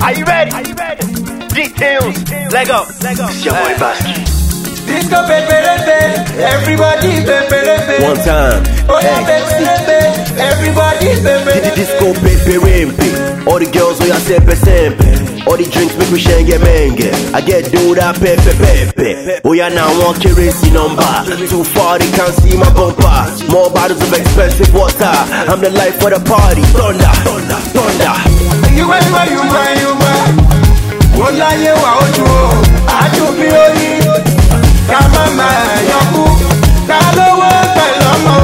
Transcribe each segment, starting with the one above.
Are you ready? Details, leg up. It's your boy Basky. Disco pepe, everybody pepe. One time. Oh yeah, pepe, everybody pepe. Disco pepe. All the girls we are sempe. All the drinks make we share get menge. I get do that pepe. We are now one currency number. Too far they can't see my bumper. More bottles of expensive water. I'm the life for the party. Thunder. You Ola ye wa oju o, aju bi oyi. Kamama yoku, kalowo pelomo.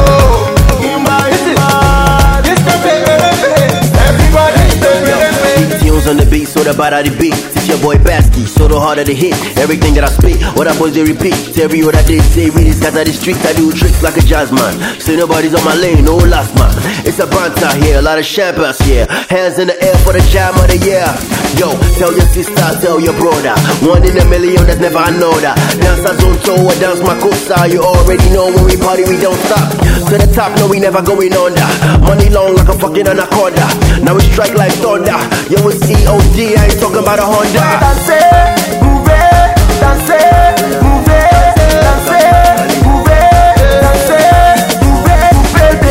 Disco pepe, everybody pepe. Tunes on the beat, so the bad the beat. It's your boy Basky, so the harder the hit. Everything that I spit, what I boys they repeat. Every word I did say, really scatter the streets. I do tricks like a jazz man. Say nobody's on my lane, no last man. It's a banter here, a lot of champers here. Hands in the air for the jam of the year. Yo, tell your sister, tell your brother. 1 in a million, that's never another. Dance a zone tour, dance my costa. You already know when we party, we don't stop. To the top, no, we never going under. Money long like a fucking anaconda. Now we strike like thunder. Yo, it's COD, I ain't talking about a Honda. Dance, move, dance, move, dance, move, dance, move.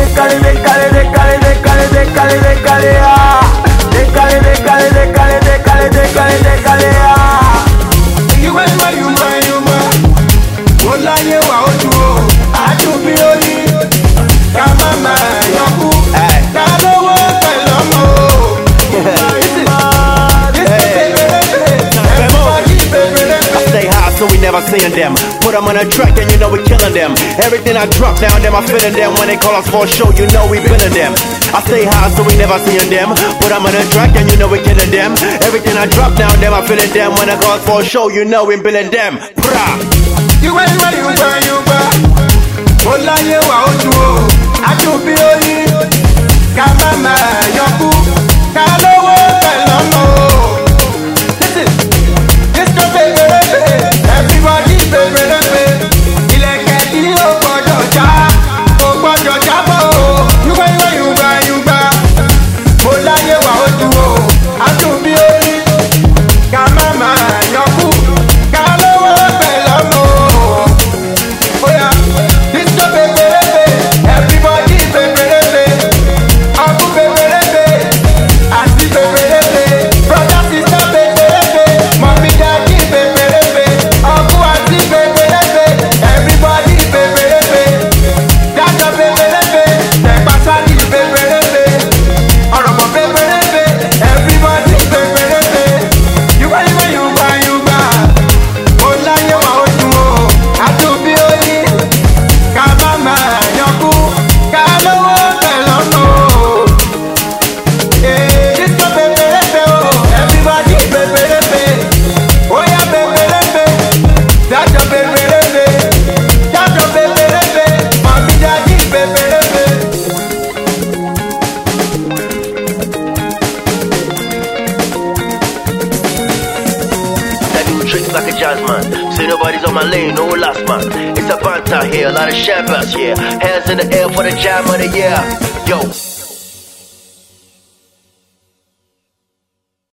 Ola ye wa oju o, aju bi oyi. Kamama yoku, kalowo pelomo. I stay high so we never seeing them. Put them on a track and you know we killing them. Everything I drop down them I feeling them. When they call us for a show you know we billing them. I stay high so we never seeing them. Put them on a track and you know we killing them. Everything I drop down them I feeling them. When they call us for a show you know we billing them. You Ola ye wa oju o, aju bi oyi. Kamama yoku, kalowo pelomo. Disco pepe, everybody pepe. Ilẹ̀kẹ̀ tí ó gbọ́dọ̀ já, ó gbọ́dọ̀ jábọ̀ o. Yúgbà. Ola ye wa oju o, aju bi oyi. Kamama yoku, kalowo pelomo. Oya. Disco pepe, everybody pepe. Aku pepe, asi pepe. Brother sister pepe, mommy daddy pepe. Aku asi pepe, everybody pepe. Dada pepe, nepasali pepe. Oromo pepe, everybody pepe. Yuba. Ola ye wa oju o, aju bi oyi. Kamama yoku, kalowo pelomo. Disco pepe, everybody pepe. Oya pepe, dajo pepe. Mommy daddy pepe. I do tricks like a jazz man. Say nobody's on my lane, no last man. It's a banter here, a lot of champers here. Hands in the air for the jam of the year. Yo.